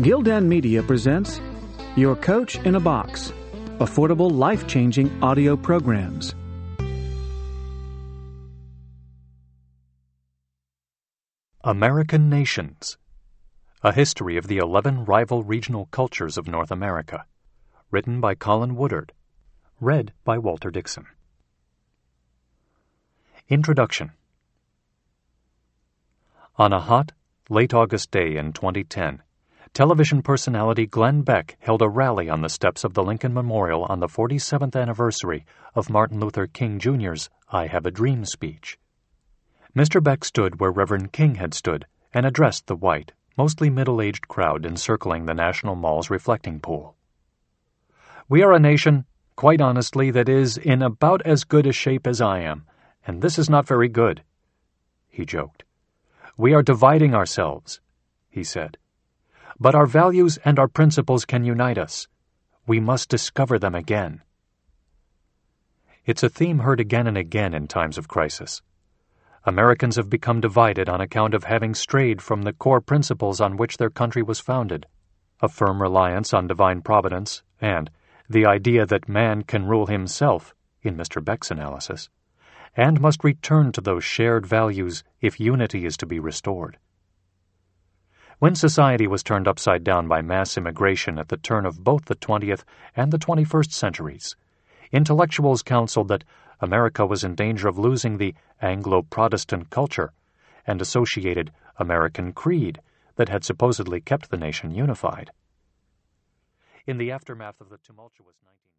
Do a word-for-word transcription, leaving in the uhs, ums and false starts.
Gildan Media presents Your Coach in a Box, affordable, life-changing audio programs. American Nations, a history of the eleven rival regional cultures of North America, written by Colin Woodard, read by Walter Dixon. Introduction. On a hot, late August day in twenty ten, television personality Glenn Beck held a rally on the steps of the Lincoln Memorial on the forty-seventh anniversary of Martin Luther King Junior's I Have a Dream speech. Mister Beck stood where Reverend King had stood and addressed the white, mostly middle-aged crowd encircling the National Mall's reflecting pool. "We are a nation, quite honestly, that is in about as good a shape as I am, and this is not very good," he joked. "We are dividing ourselves," he said. "But our values and our principles can unite us. We must discover them again." It's a theme heard again and again in times of crisis. Americans have become divided on account of having strayed from the core principles on which their country was founded, a firm reliance on divine providence, and the idea that man can rule himself, in Mister Beck's analysis, and must return to those shared values if unity is to be restored. When society was turned upside down by mass immigration at the turn of both the twentieth and the twenty-first centuries, intellectuals counseled that America was in danger of losing the Anglo-Protestant culture and associated American creed that had supposedly kept the nation unified. In the aftermath of the tumultuous nineteen